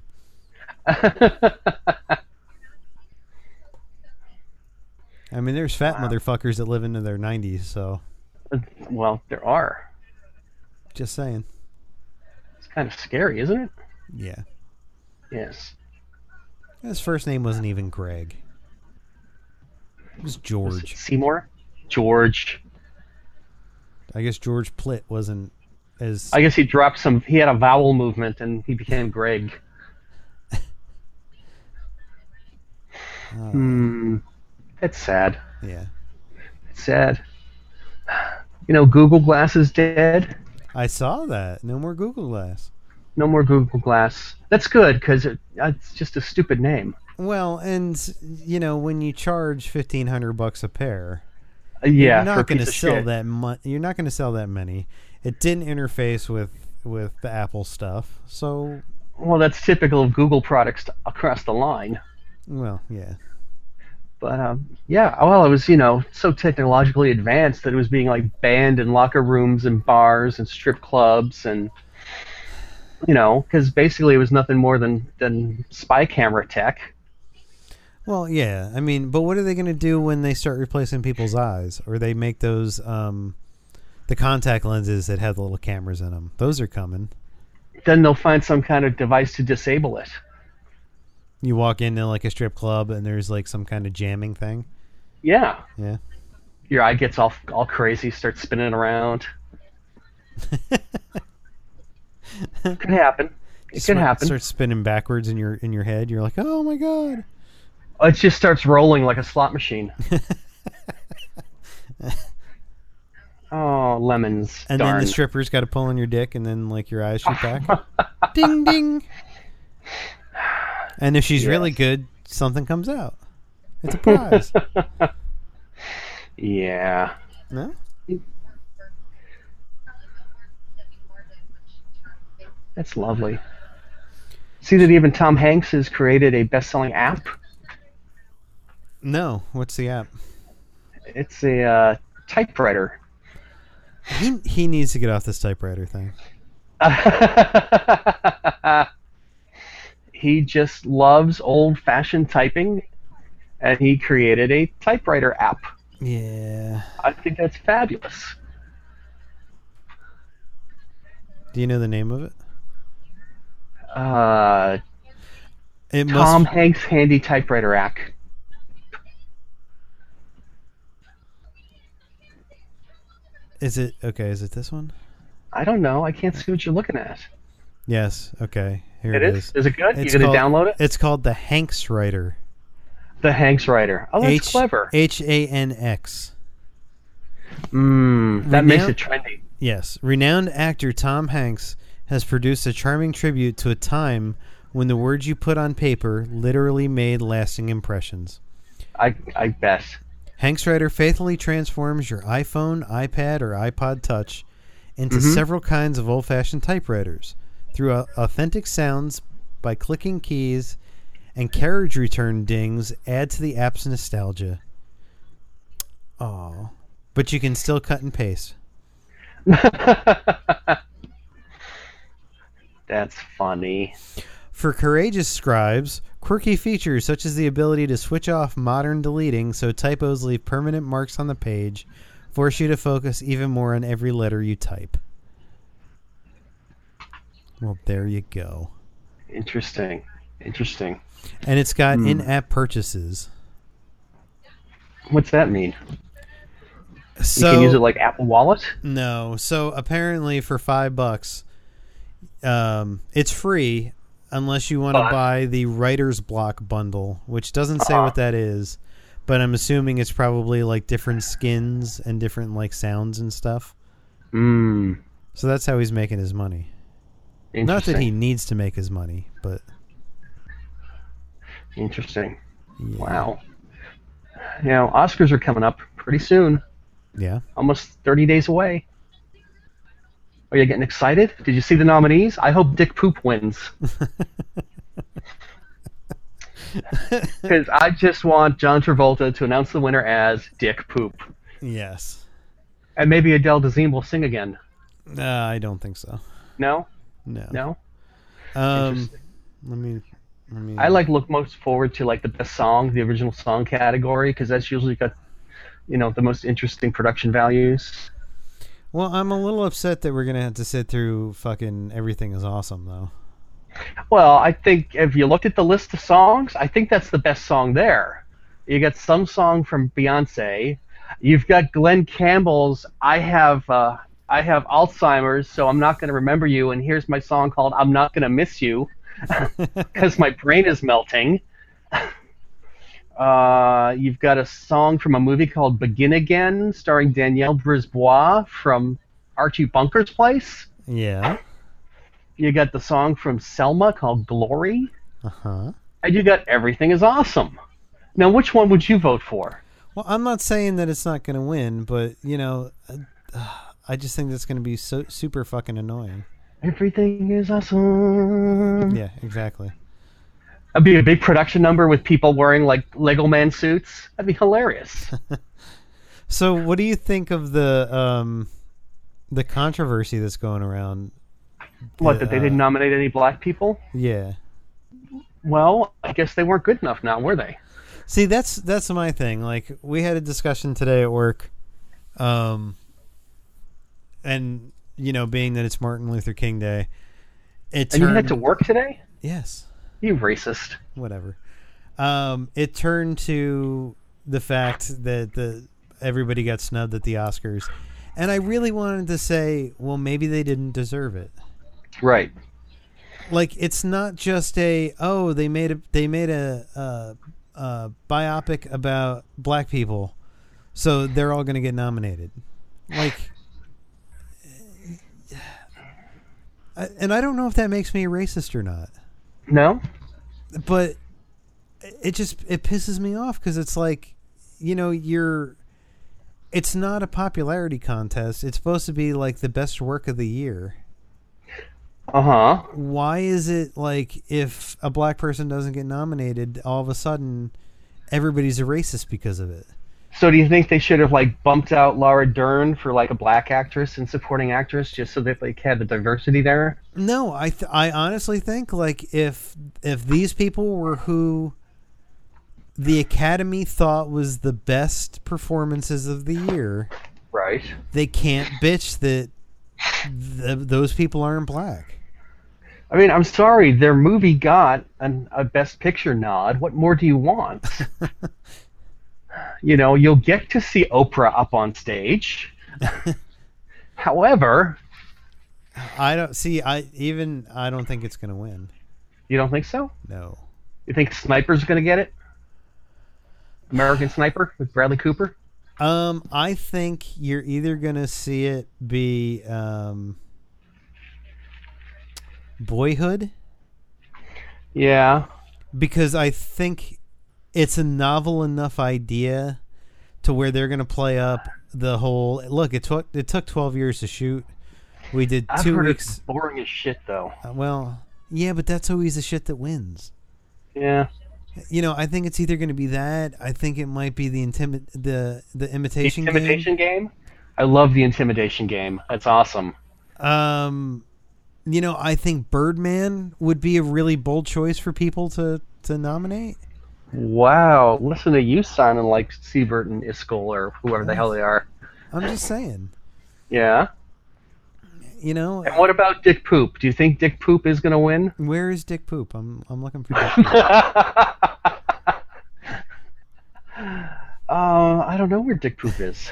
I mean, there's fat Wow. motherfuckers that live into their nineties, so Well, there are. just saying. It's kind of scary, isn't it? Yeah. Yes. His first name wasn't even Greg. It was Was it George. Seymour? George. I guess George Plitt wasn't as... I guess he dropped some. He had a vowel movement, and he became Greg. uh, Hmm. It's sad. Yeah. It's sad. You know, Google Glass is dead. I saw that. No more Google Glass. No more Google Glass. That's good because it, it's just a stupid name. Well, and, you know, when you charge fifteen hundred bucks a pair... Uh, yeah, you're for a not going piece to of sell shit. that mu- You're not going to sell that many. It didn't interface with with the Apple stuff, so Well, that's typical of Google products t- across the line. well, yeah. But um, yeah, well, it was you know so technologically advanced that it was being like banned in locker rooms and bars and strip clubs and you know because basically it was nothing more than than spy camera tech. Well, yeah. I mean, but what are they going to do when they start replacing people's eyes, or they make those um, the contact lenses that have the little cameras in them? Those are coming. then they'll find some kind of device to disable it. You walk into like a strip club and there's like some kind of jamming thing. Yeah. Yeah. Your eye gets all all crazy, starts spinning around. Could happen. It Start- could happen. Starts spinning backwards in your in your head. You're like, oh my god. It just starts rolling like a slot machine. Oh, lemons. And Darn. then the stripper's got to pull on your dick, and then like your eyes shoot back. Ding ding. And if she's Yes. really good, something comes out. It's a prize. Yeah. No? That's lovely. See that even Tom Hanks has created a best-selling app? No. What's the app? It's a uh, typewriter. He he needs to get off this typewriter thing. He just loves old-fashioned typing, and he created a typewriter app. Yeah. I think that's fabulous. Do you know the name of it? Uh, It Tom must. Hanks Handy Typewriter app. Is it okay? Is it this one? I don't know. I can't see what you're looking at. Yes. Okay. Here It it is? is. Is it good? It's You gonna called- download it? It's called the Hanks Writer. The Hanks writer. Oh, that's H clever. H A N X. Mm, that makes Renown- it trendy. Yes. Renowned actor Tom Hanks has produced a charming tribute to a time when the words you put on paper literally made lasting impressions. I I bet. Hanks Writer faithfully transforms your iPhone, iPad, or iPod Touch into Mhm. several kinds of old-fashioned typewriters through au- authentic sounds by clicking keys, and carriage return dings add to the app's nostalgia. Oh, but you can still cut and paste. That's funny. For courageous scribes, quirky features such as the ability to switch off modern deleting so typos leave permanent marks on the page force you to focus even more on every letter you type. Well, there you go. Interesting. Interesting. And it's got Hmm. in-app purchases. What's that mean? So You can use it like Apple Wallet? no. So apparently for five bucks, um, it's free unless you want to But- buy the Writer's Block bundle, which doesn't say Uh-huh. what that is, but I'm assuming it's probably like different skins and different like sounds and stuff. Mmm. So that's how he's making his money. Not that he needs to make his money, but Interesting. yeah. Wow. You know, Oscars are coming up pretty soon. Yeah. Almost thirty days away. Are you getting excited? Did you see the nominees? I hope Dick Poop wins. Because I just want John Travolta to announce the winner as Dick Poop. Yes. And maybe Adele Dazeem will sing again. Uh, I don't think so. No? No. No? Um, Interesting. let me. Let me. I like look most forward to like the best song, the original song category, because that's usually got, you know, the most interesting production values. Well, I'm a little upset that we're gonna have to sit through fucking Everything Is Awesome though. Well, I think if you looked at the list of songs, I think that's the best song there. You got some song from Beyonce. You've got Glenn Campbell's "I Have uh, I Have Alzheimer's, so I'm not going to remember you," and here's my song called "I'm Not Going to Miss You," because my brain is melting. Uh, you've got a song from a movie called Begin Again, starring Danielle Brisbois from Archie Bunker's Place. Yeah. You got the song from Selma called Glory. Uh huh. And you got Everything Is Awesome. Now, which one would you vote for? Well, I'm not saying that it's not gonna win, but you know, uh, I just think that's gonna be so super fucking annoying. Everything is awesome. Yeah, exactly. That'd be a big production number with people wearing like Lego Man suits. That'd be hilarious. So, what do you think of the um, the controversy that's going around? What, that they Uh, didn't nominate any black people? Yeah. Well, I guess they weren't good enough now, were they? See, that's that's my thing. Like, we had a discussion today at work, um, and you know, being that it's Martin Luther King Day, It And you turned, had to work today? yes, You racist. whatever. Um, it turned to the fact that the everybody got snubbed at the Oscars, and I really wanted to say, well, maybe they didn't deserve it. Right. Like, it's not just a oh they made a they made a, a, a biopic about black people, so they're all going to get nominated. Like, I, and I don't know if that makes me a racist or not, No? but it just it pisses me off because it's like, you know, you're it's not a popularity contest. It's supposed to be like the best work of the year. Uh-huh. Why is it like if a black person doesn't get nominated, all of a sudden everybody's a racist because of it? So do you think they should have, like, bumped out Laura Dern for, like, a black actress and supporting actress just so that they had the diversity there? No, I th- I honestly think like if if these people were who the Academy thought was the best performances of the year, Right. they can't bitch that th- those people aren't black. I mean, I'm sorry, their movie got an, a Best Picture nod. What more do you want? You know, you'll get to see Oprah up on stage. However, I don't see. I even I don't think it's gonna win. you don't think so? No. You think Sniper's going to get it? American Sniper with Bradley Cooper? Um, I think you're either gonna see it be um, Boyhood, Yeah. because I think it's a novel enough idea to where they're gonna play up the whole. Look, it took it took twelve years to shoot. We did I've two heard weeks. it's boring as shit, though. Uh, well, yeah, but that's always the shit that wins. Yeah. You know, I think it's either going to be that. I think it might be the intimi- the the imitation, The Intimidation game? I love the Intimidation game. That's awesome. game. Um, you know, I think Birdman would be a really bold choice for people to to nominate. Wow. Listen to you sounding like Siebert and Iskell or whoever the hell they are. I'm just saying. Yeah. You know, And what about Dick Poop? Do you think Dick Poop is going to win? where is Dick Poop? I'm I'm looking for Dick Poop. Uh, I don't know where Dick Poop is.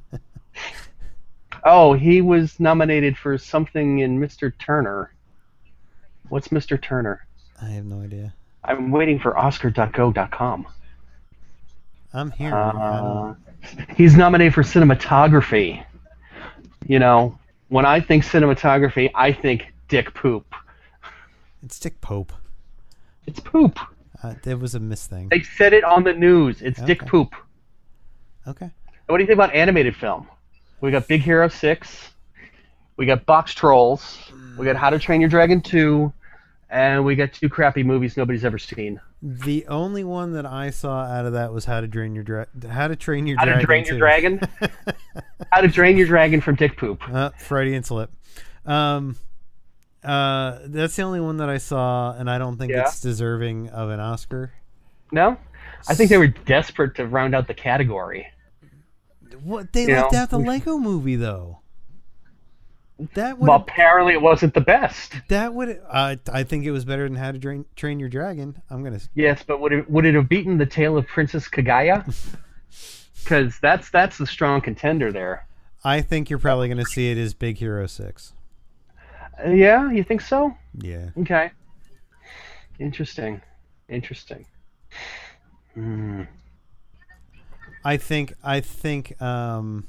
Oh, he was nominated for something in Mister Turner. What's Mister Turner? I have no idea. I'm waiting for Oscar dot go dot com. I'm here. I Uh, don't, he's nominated for cinematography. You know, when I think cinematography, I think Dick Poop. it's Dick Pope. It's poop. Uh, it was a miss thing. They said it on the news. It's Dick Okay. Poop. Okay. What do you think about animated film? We got Big Hero six, we got Box Trolls, we got How to Train Your Dragon two, and we got two crappy movies nobody's ever seen. The only one that I saw out of that was How to Drain Your Dra- How to Train Your How Dragon. to Train Your two. Dragon? How to Train Your Dragon from Dick Poop. Uh, Freudian slip. Um, uh, that's the only one that I saw, and I don't think Yeah? it's deserving of an Oscar. No? I think they were desperate to round out the category. What they You left know, out the we- Lego Movie though. That would Well, apparently it wasn't the best. that would uh, I think it was better than How to Train Train Your Dragon. I'm gonna. Yes, but would it would it have beaten The Tale of Princess Kaguya? Because that's that's the strong contender there. I think you're probably gonna see it as Big Hero Six. Uh, yeah, you think so? Yeah. Okay. Interesting. Interesting. Hmm. I think I think um,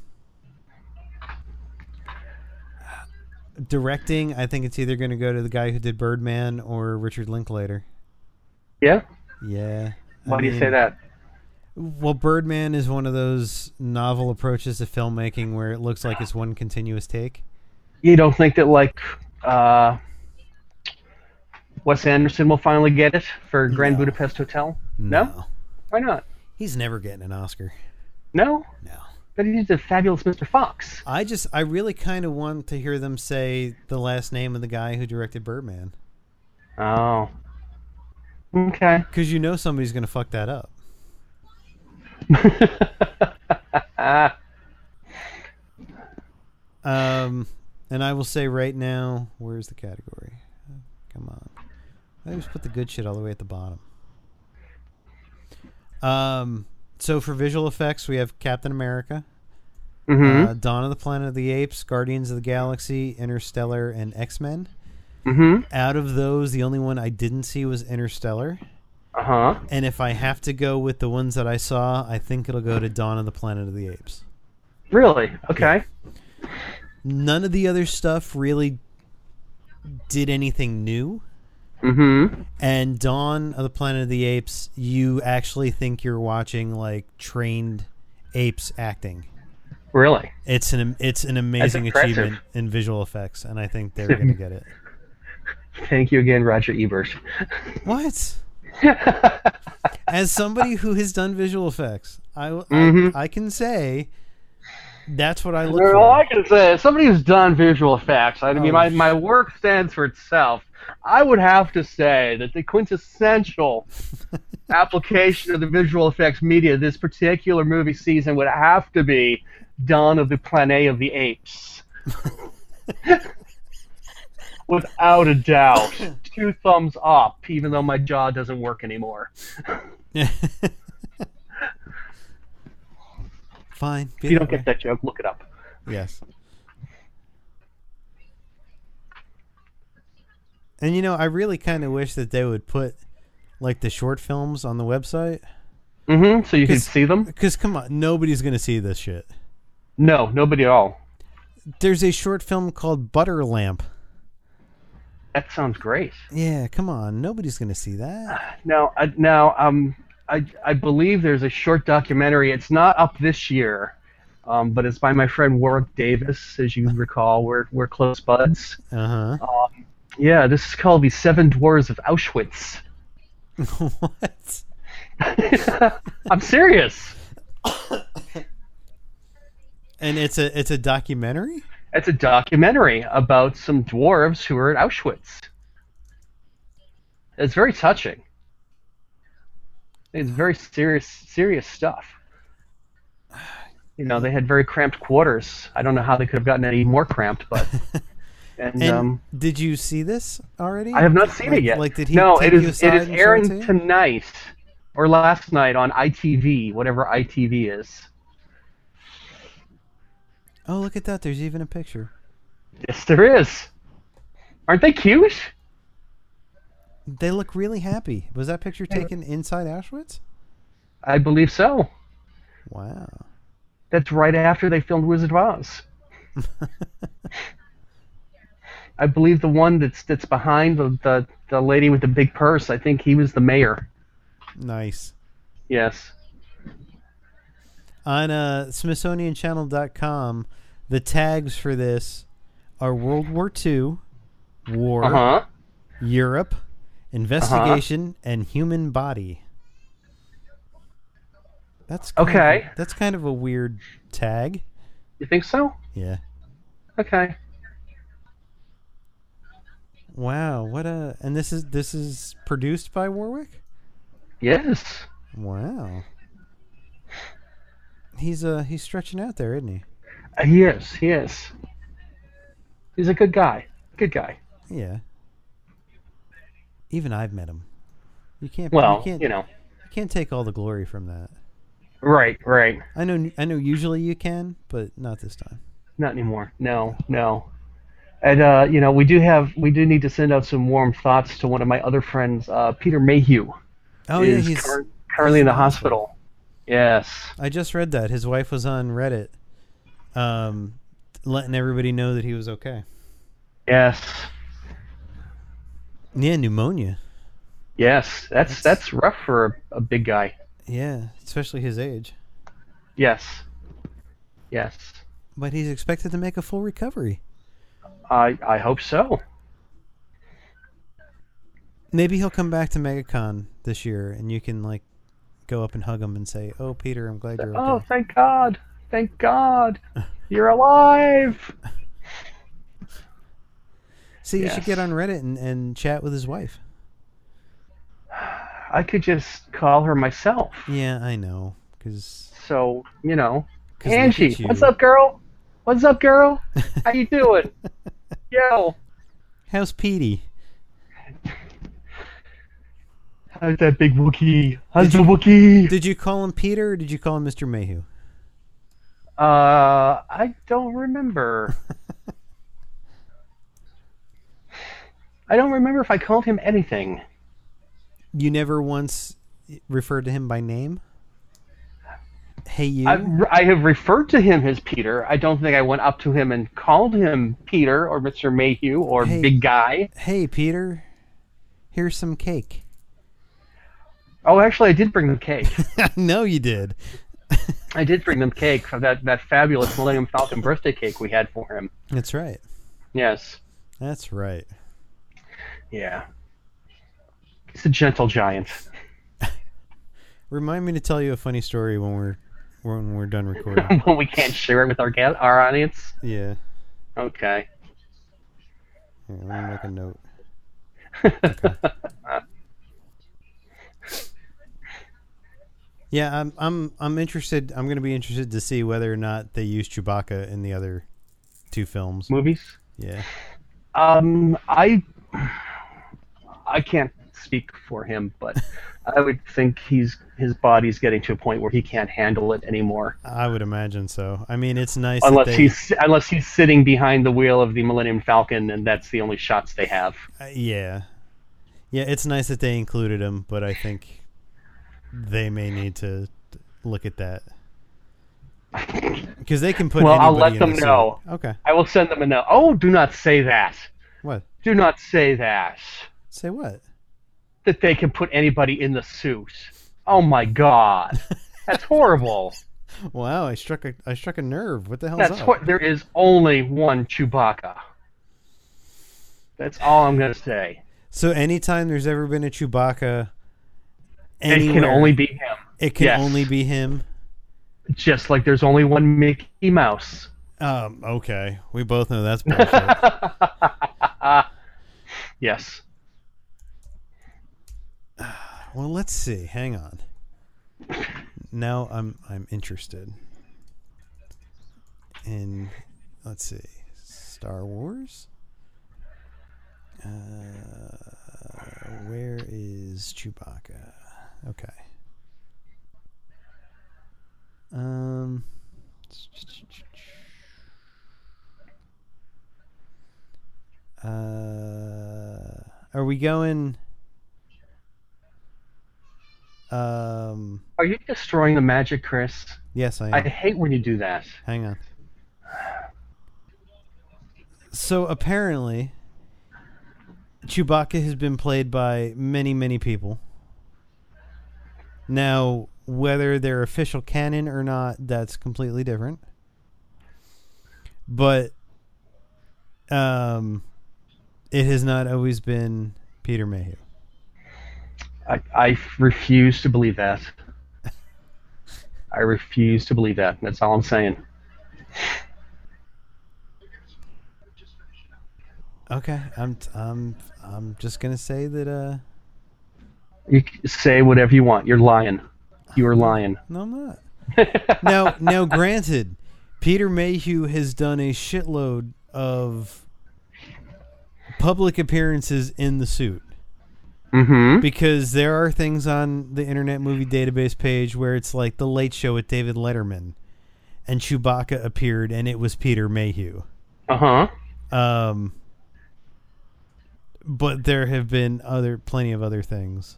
directing. I think it's either going to go to the guy who did Birdman or Richard Linklater. Yeah? Yeah. Why I do you say mean, that? Well, Birdman is one of those novel approaches to filmmaking where it looks like it's one continuous take. You don't think that, like, uh, Wes Anderson will finally get it for Grand No. Budapest Hotel? No? Why not? He's never getting an Oscar. No? No. But he did a fabulous Mister Fox. I just, I really kind of want to hear them say the last name of the guy who directed Birdman. Oh. Okay. Because you know somebody's going to fuck that up. Um, and I will say right now, where's the category? I always put the good shit all the way at the bottom. Um. So for visual effects, we have Captain America, Mm-hmm. uh, Dawn of the Planet of the Apes, Guardians of the Galaxy, Interstellar, and X-Men. Mm-hmm. Out of those, the only one I didn't see was Interstellar. Uh-huh. And if I have to go with the ones that I saw, I think it'll go to Dawn of the Planet of the Apes. Really? Okay. None of the other stuff really did anything new. Mm-hmm. And Dawn of the Planet of the Apes, you actually think you're watching like trained apes acting. Really? It's an it's an amazing impressive. achievement in visual effects, and I think they're going to get it. Thank you again, Roger Ebert. What? As somebody who has done visual effects, I, Mhm. I, I can say that's what I look Well, for. I can say, as somebody who's done visual effects, I mean, Oh, my, my work stands for itself. I would have to say that the quintessential application of the visual effects media this particular movie season would have to be Dawn of the Planet of the Apes. Without a doubt. Two thumbs up, even though my jaw doesn't work anymore. Fine. If you don't get that joke, look it up. Yes. And you know, I really kind of wish that they would put like the short films on the website. Mm-hmm. So you can 'Cause- see them? Because come on, nobody's going to see this shit. No, nobody at all. There's a short film called Butter Lamp. That sounds great. Yeah, come on, nobody's going to see that. Now, uh, now, um, I I believe there's a short documentary. It's not up this year, um, but it's by my friend Warwick Davis. As you recall, we're we're close buds. Uh Um, yeah, this is called The Seven Dwarves of Auschwitz. huh. What? I'm serious. And it's a it's a documentary? It's a documentary about some dwarves who were at Auschwitz. It's very touching. It's very serious, serious stuff. You know, they had very cramped quarters. I don't know how they could have gotten any more cramped, but. And, And um, did you see this already? I have not seen Like- it yet. Like, did he no, take it you is. It aside is and show it airing to you? tonight or last night on I T V, whatever I T V is. Oh, look at that! There's even a picture. Yes, there is. Aren't they cute? They look really happy. Was that picture taken inside Auschwitz? I believe so. Wow. That's right after they filmed Wizard of Oz. I believe the one that's that's behind the, the, the lady with the big purse, I think he was the mayor. Nice. Yes. On uh, Smithsonian Channel dot com, the tags for this are World War Two, War, Uh-huh. Europe, Investigation, and Human Body. That's kind Okay. Of, that's kind of a weird tag. You think so? Yeah. Okay. Wow. What a and this is this is produced by Warwick. Yes. Wow. He's uh he's stretching out there, isn't he? Uh, he is. He is. He's a good guy. Good guy. Yeah. Even I've met him. You can't. Well, you can't. you know. You can't take all the glory from that. Right, right. I know. I know. Usually you can, but not this time. Not anymore. No, no. And uh, you know, we do have we do need to send out some warm thoughts to one of my other friends, uh, Peter Mayhew. Oh yeah, is he's cur- currently in the hospital. Yes. I just read that his wife was on Reddit, um, letting everybody know that he was okay. Yes. Yeah, pneumonia. Yes. That's That's- that's rough for a, a big guy. Yeah, especially his age. Yes. Yes. But he's expected to make a full recovery. I I hope so. Maybe he'll come back to MegaCon this year, and you can like go up and hug him and say, "Oh, Peter, I'm glad you're Oh, okay." thank God. Thank God. You're alive. See, you Yes. should get on Reddit and, and chat with his wife. I could just call her myself. Yeah, I know, because So, you know, 'Cause look Angie, at you. what's up, girl? What's up, girl? How you doing? Yo. how's Petey? How's that big Wookiee? How's the Wookiee? Did you call him Peter or did you call him Mister Mayhew? Uh, I don't remember. I don't remember if I called him anything. You never once referred to him by name? Hey, you? I, I have referred to him as Peter. I don't think I went up to him and called him Peter or Mister Mayhew or Hey. Big Guy. Hey, Peter. Here's some cake. Oh, actually, I did bring them cake. I know you did. I did bring them cake for that, that fabulous Millennium Falcon birthday cake we had for him. That's right. Yes. That's right. Yeah. He's a gentle giant. Remind me to tell you a funny story when we're when we're done recording. When we can't share it with our ga- our audience. Yeah. Okay. Here, let me make a note. Yeah, I'm I'm I'm interested. I'm going to be interested to see whether or not they use Chewbacca in the other two films. Movies. Yeah. Um, I I can't speak for him, but I would think he's his body's getting to a point where he can't handle it anymore. I would imagine so. I mean, it's nice Unless that they, he's unless he's sitting behind the wheel of the Millennium Falcon, and that's the only shots they have. uh, yeah. Yeah, it's nice that they included him, but I think they may need to look at that. Because they can put Well, I'll anybody let in them the know. suit. Okay. I will send them a note. Oh, do not say that. What? Do not say that. Say what? That they can put anybody in the suit. Oh my God, that's horrible. Wow, I struck a I struck a nerve. What the hell's That's up? what. There is only one Chewbacca. That's all I'm gonna say. So anytime there's ever been a Chewbacca, It can anywhere, only be him. it can yes. only be him. Just like there's only one Mickey Mouse. Um, okay, we both know that's bullshit. Yes. Well, let's see. Hang on. Now I'm I'm interested in. Let's see, Star Wars. Uh, where is Chewbacca? Okay. Um. Uh, are we going? Um. Are you destroying the magic, Chris? Yes, I am. I hate when you do that. Hang on. So apparently, Chewbacca has been played by many, many people. Now, whether they're official canon or not, that's completely different. But um, it has not always been Peter Mayhew. I, I refuse to believe that. I refuse to believe that. That's all I'm saying. Okay, I'm I'm I'm just gonna say that. Uh, You can say whatever you want. You're lying. You are lying. no, I'm not. now, now, granted, Peter Mayhew has done a shitload of public appearances in the suit. Mm-hmm. Because there are things on the Internet Movie Database page where it's like The Late Show with David Letterman, and Chewbacca appeared, and it was Peter Mayhew. Uh-huh. Um, but there have been other, plenty of other things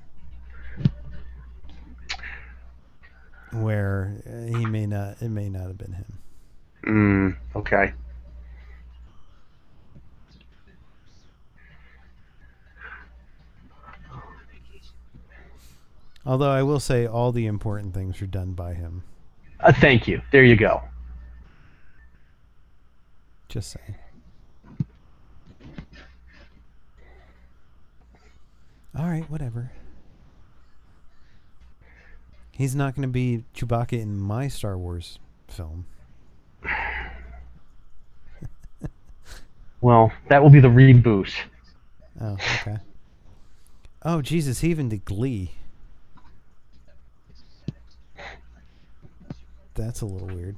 where he may not, it may not have been him. Mm, okay. Although I will say all the important things are done by him. Uh, thank you. There you go. Just saying. All right, whatever. He's not going to be Chewbacca in my Star Wars film. Well, that will be the reboot. Oh, okay. Oh, Jesus, he even did Glee. That's a little weird.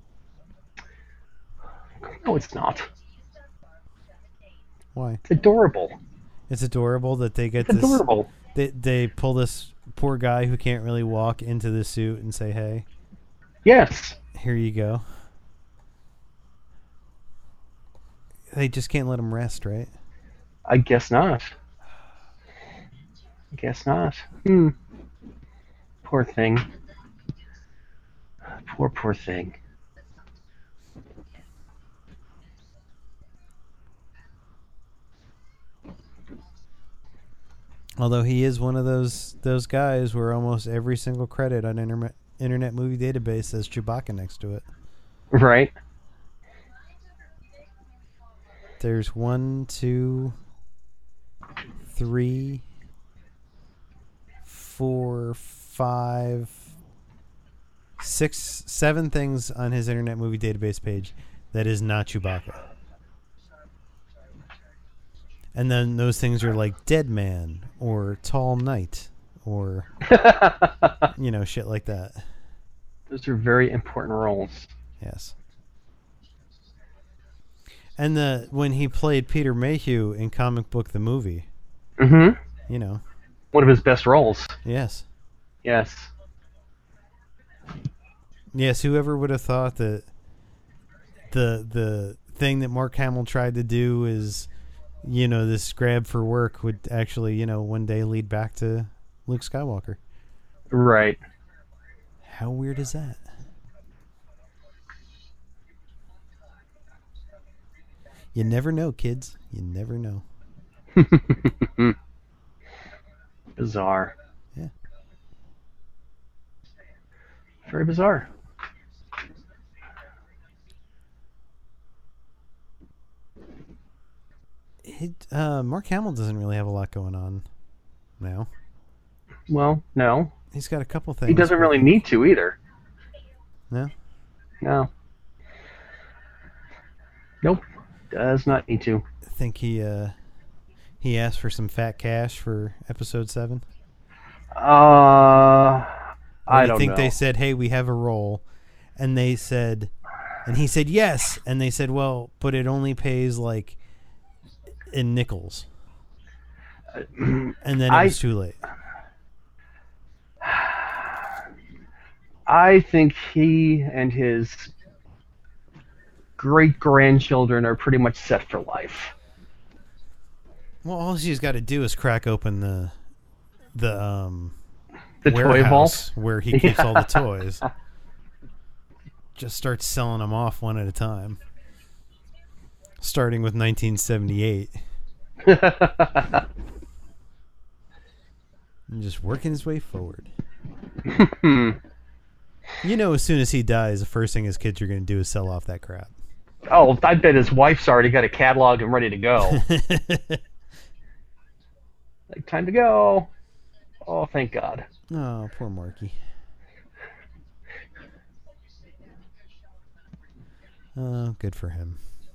No, it's not. Why? It's adorable. It's adorable that they get It's this. adorable. They they pull this poor guy who can't really walk into the suit and say, "Hey, Yes. here you go." They just can't let him rest, right? I guess not. I guess not. Hmm. Poor thing. Poor, poor thing. Although he is one of those those guys where almost every single credit on Internet Internet Movie Database says Chewbacca next to it. Right. There's one, two, three, four, five, six, seven things on his Internet Movie Database page that is not Chewbacca. And then those things are like Dead Man or Tall Knight or, you know, shit like that. Those are very important roles. Yes. And the when he played Peter Mayhew in Comic Book the Movie, Mm-hmm. you know, One of his best roles. yes. Yes. Yes, whoever would have thought that the the thing that Mark Hamill tried to do is, you know, this grab for work would actually, you know, one day lead back to Luke Skywalker. Right. How weird is that? You never know, kids. You never know. Bizarre. Yeah. Very bizarre. It, uh, Mark Hamill doesn't really have a lot going on now. Well, no. He's got a couple things. He doesn't but- really need to either. No? No. Nope. Does not need to. I think he uh, he asked for some fat cash for episode seven. Uh, Or I do you don't think know. they said, "Hey, we have a role," and they said, and he said yes, and they said, "Well, but it only pays like in nickels," and then it I- was too late. I think he and his great-grandchildren are pretty much set for life. Well, all she's got to do is crack open the the um The toy warehouse vault. where he keeps all the toys. Just start selling them off one at a time, starting with nineteen seventy-eight, and just working his way forward. You know, as soon as he dies, the first thing his kids are going to do is sell off that crap. Oh, I bet his wife's already got a catalog and ready to go. Like, time to go. Oh, thank God. Oh, poor Marky. Oh, good for him.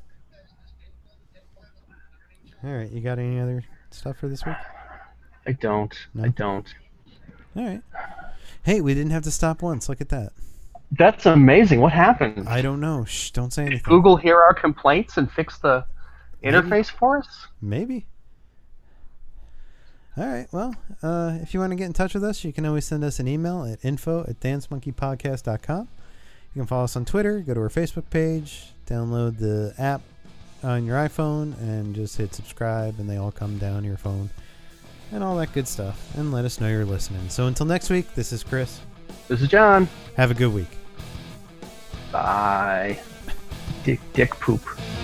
All right, you got any other stuff for this week? I don't. No? I don't. All right. Hey, we didn't have to stop once. Look at that. That's amazing. What happened? I don't know. Shh, don't say anything. Google hear our complaints and fix the Maybe. interface for us? Maybe. All right. Well, uh, if you want to get in touch with us, you can always send us an email at info at dance monkey podcast dot com. You can follow us on Twitter, go to our Facebook page, download the app on your iPhone, and just hit subscribe, and they all come down your phone, and all that good stuff. And let us know you're listening. So until next week, this is Chris. This is John. Have a good week. Bye. Dick, dick poop.